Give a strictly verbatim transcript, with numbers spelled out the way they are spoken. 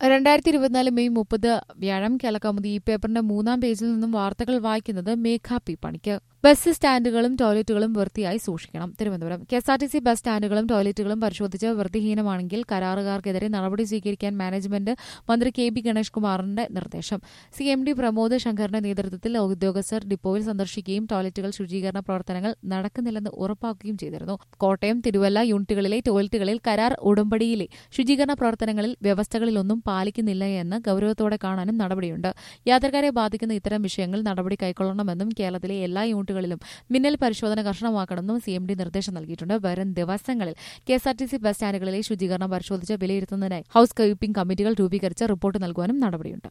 രണ്ടായിരത്തി ഇരുപത്തിനാല് മെയ് മുപ്പത് വ്യാഴം കേരളകൗമുദി ഈ പേപ്പറിന്റെ മൂന്നാം പേജിൽ നിന്നും വാർത്തകൾ വായിക്കുന്നത് മേഘ പി പണിക്ക്. ബസ് സ്റ്റാൻഡുകളും ടോയ്ലറ്റുകളും വൃത്തിയായി സൂക്ഷിക്കണം. Thiruvananthapuram K S R T C bus സ്റ്റാൻഡുകളും ടോയ്ലറ്റുകളും പരിശോധിച്ച് വൃത്തിഹീനമാണെങ്കിൽ കരാറുകാർക്കെതിരെ നടപടി സ്വീകരിക്കാൻ മാനേജ്മെന്റ് മന്ത്രി കെ ബി ഗണേഷ് കുമാറിന്റെ നിർദ്ദേശം. സി എം ഡി പ്രമോദ് ശങ്കറിന്റെ നേതൃത്വത്തിൽ ഉദ്യോഗസ്ഥർ ഡിപ്പോയിൽ സന്ദർശിക്കുകയും ടോയ്ലറ്റുകൾ ശുചീകരണ പ്രവർത്തനങ്ങൾ നടക്കുന്നില്ലെന്ന് ഉറപ്പാക്കുകയും ചെയ്തിരുന്നു. കോട്ടയം, തിരുവല്ല യൂണിറ്റുകളിലെ ടോയ്ലറ്റുകളിൽ കരാർ ഉടമ്പടിയിലെ ശുചീകരണ പ്രവർത്തനങ്ങളിൽ വ്യവസ്ഥകളിലൊന്നും പാലിക്കുന്നില്ല എന്ന് ഗൌരവത്തോടെ കാണാനും നടപടിയുണ്ട്. യാത്രക്കാരെ ബാധിക്കുന്ന ഇത്തരം വിഷയങ്ങൾ നടപടി കൈക്കൊള്ളണമെന്നും കേരളത്തിലെ എല്ലാ യൂണിറ്റുകളിലും മിന്നൽ പരിശോധന കർശനമാക്കണമെന്നും സി എം ഡി നിർദ്ദേശം നൽകിയിട്ടുണ്ട്. വരും ദിവസങ്ങളിൽ K S R T C bus സ്റ്റാൻഡുകളിലെ ശുചീകരണം പരിശോധിച്ച് വിലയിരുത്തുന്നതിനായി ഹൌസ് കീപ്പിംഗ് കമ്മിറ്റികൾ രൂപീകരിച്ച് റിപ്പോർട്ട് നൽകുവാനും നടപടിയുണ്ട്.